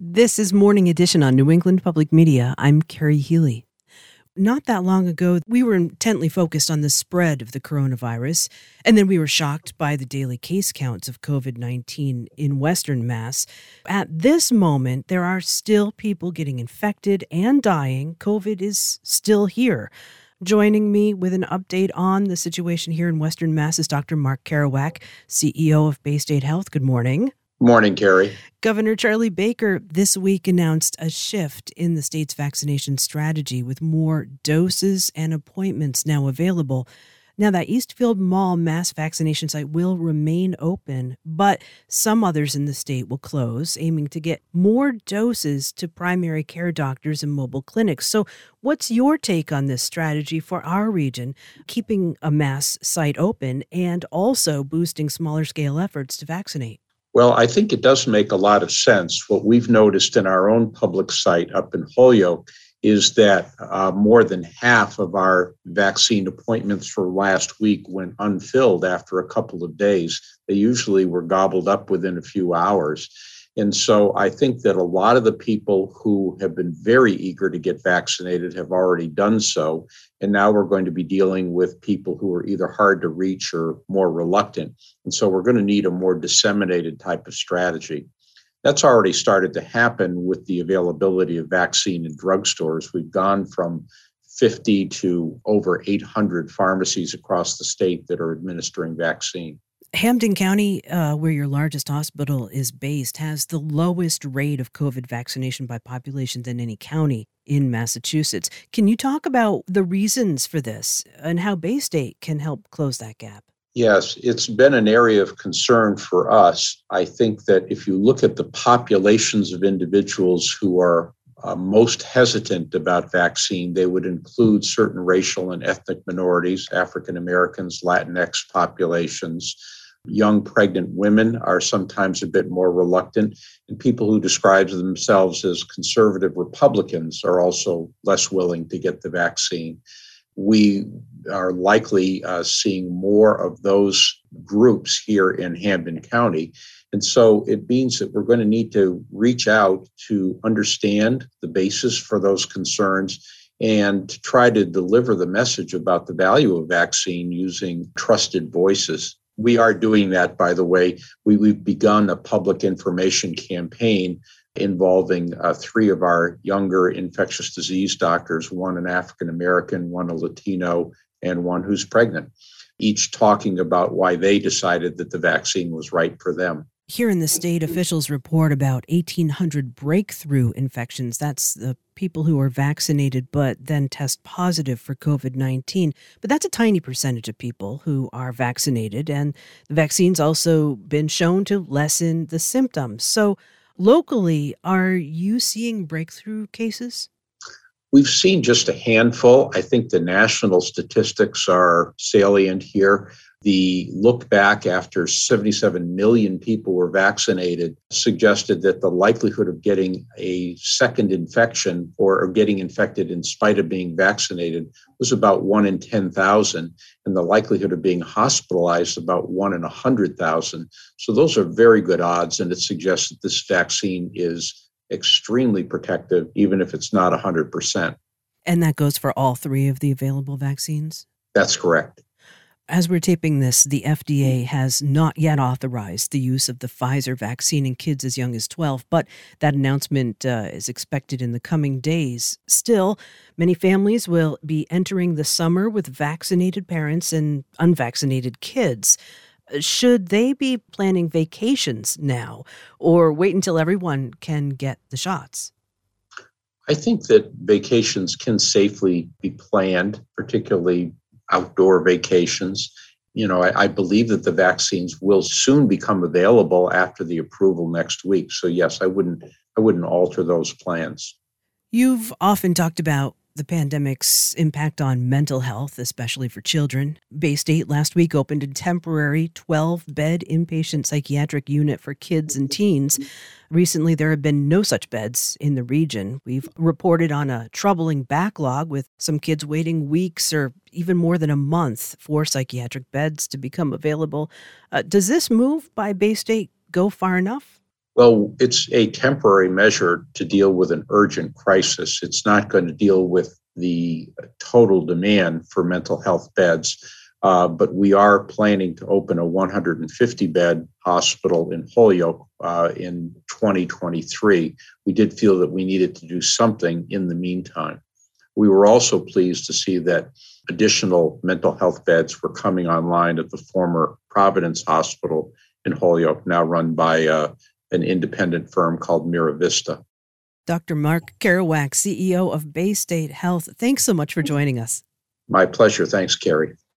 This is Morning Edition on New England Public Media. I'm Carrie Healy. Not that long ago, we were intently focused on the spread of the coronavirus, and then we were shocked by the daily case counts of COVID-19 in Western Mass. At this moment, there are still people getting infected and dying. COVID is still here. Joining me with an update on the situation here in Western Mass is Dr. Mark Kerouac, CEO of Baystate Health. Good morning. Morning, Carrie. Governor Charlie Baker this week announced a shift in the state's vaccination strategy with more doses and appointments now available. Now, that Eastfield Mall mass vaccination site will remain open, but some others in the state will close, aiming to get more doses to primary care doctors and mobile clinics. So what's your take on this strategy for our region, keeping a mass site open and also boosting smaller scale efforts to vaccinate? Well, I think it does make a lot of sense. What we've noticed in our own public site up in Holyoke is that more than half of our vaccine appointments for last week went unfilled after a couple of days. They usually were gobbled up within a few hours. And so I think that a lot of the people who have been very eager to get vaccinated have already done so. And now we're going to be dealing with people who are either hard to reach or more reluctant. And so we're going to need a more disseminated type of strategy. That's already started to happen with the availability of vaccine in drugstores. We've gone from 50 to over 800 pharmacies across the state that are administering vaccine. Hampden County, where your largest hospital is based, has the lowest rate of COVID vaccination by population than any county in Massachusetts. Can you talk about the reasons for this and how Baystate can help close that gap? Yes, it's been an area of concern for us. I think that if you look at the populations of individuals who are most hesitant about vaccine, they would include certain racial and ethnic minorities, African Americans, Latinx populations. Young pregnant women are sometimes a bit more reluctant, and people who describe themselves as conservative Republicans are also less willing to get the vaccine. We are likely seeing more of those groups here in Hampden County. And so it means that we're going to need to reach out to understand the basis for those concerns and to try to deliver the message about the value of vaccine using trusted voices. We are doing that, by the way. We've begun a public information campaign involving three of our younger infectious disease doctors, one an African American, one a Latino, and one who's pregnant, each talking about why they decided that the vaccine was right for them. Here in the state, officials report about 1,800 breakthrough infections. That's the people who are vaccinated but then test positive for COVID-19. But that's a tiny percentage of people who are vaccinated, and the vaccine's also been shown to lessen the symptoms. So locally, are you seeing breakthrough cases? We've seen just a handful. I think the national statistics are salient here. The look back after 77 million people were vaccinated suggested that the likelihood of getting a second infection or getting infected in spite of being vaccinated was about 1 in 10,000, and the likelihood of being hospitalized about 1 in 100,000. So those are very good odds, and it suggests that this vaccine is extremely protective, even if it's not 100%. And that goes for all three of the available vaccines? That's correct. As we're taping this, the FDA has not yet authorized the use of the Pfizer vaccine in kids as young as 12, but that announcement is expected in the coming days. Still, many families will be entering the summer with vaccinated parents and unvaccinated kids. Should they be planning vacations now or wait until everyone can get the shots? I think that vacations can safely be planned, particularly outdoor vacations. I believe that the vaccines will soon become available after the approval next week. So yes, I wouldn't alter those plans. You've often talked about the pandemic's impact on mental health, especially for children. Baystate last week opened a temporary 12-bed inpatient psychiatric unit for kids and teens. Recently, there have been no such beds in the region. We've reported on a troubling backlog with some kids waiting weeks or even more than a month for psychiatric beds to become available. Does this move by Baystate go far enough? Well, it's a temporary measure to deal with an urgent crisis. It's not going to deal with the total demand for mental health beds, but we are planning to open a 150-bed hospital in Holyoke in 2023. We did feel that we needed to do something in the meantime. We were also pleased to see that additional mental health beds were coming online at the former Providence Hospital in Holyoke, now run by an independent firm called Mira Vista. Dr. Mark Kerouac, CEO of Baystate Health, thanks so much for joining us. My pleasure. Thanks, Carrie.